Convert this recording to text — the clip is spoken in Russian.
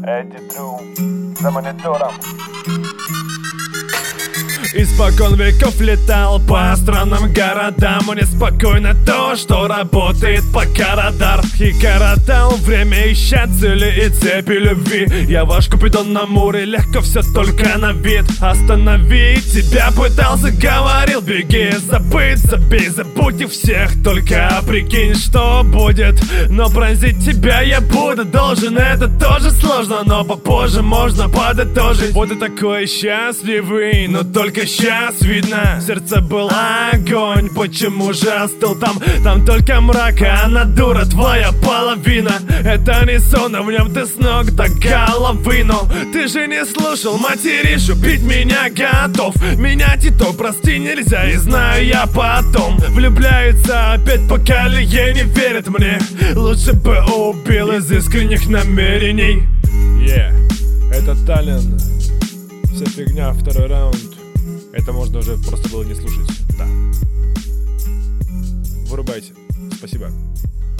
Эдди Тру за монитором. Испокон веков летал по странным городам. Неспокойно то, что работает пока радар. И коротал время, ища цели и цепи любви. Я ваш Купидон на море, легко все только на вид. Остановить тебя пытался, говорил, беги. Забыть, забей, забудь их всех. Только прикинь, что будет. Но пронзить тебя я буду должен. Это тоже сложно, но попозже можно подытожить. Вот и такой счастливый, но только сейчас видно, в сердце был огонь. Почему же остыл там? Там только мрак, а она дура, твоя половина. Это не сон, а в нем ты с ног до головы. Но ты же не слушал, материшь, убить меня готов. Менять итог, прости, нельзя, и знаю я потом. Влюбляется опять, поколение не верит мне. Лучше бы убил из искренних намерений. Это Таллин. Вся фигня, второй раунд. Это можно уже просто было не слушать. Да. Вырубайте. Спасибо.